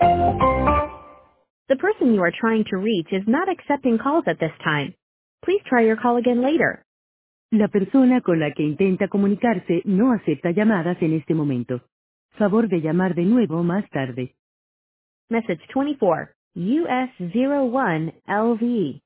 The person you are trying to reach is not accepting calls at this time. Please try your call again later. La persona con la que intenta comunicarse no acepta llamadas en este momento. Favor de llamar de nuevo más tarde. Message 24, US01LV.